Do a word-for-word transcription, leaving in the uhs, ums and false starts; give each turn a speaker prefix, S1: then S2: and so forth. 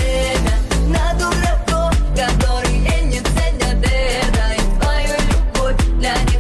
S1: время на дураков, которые не ценят это. И твою любовь для них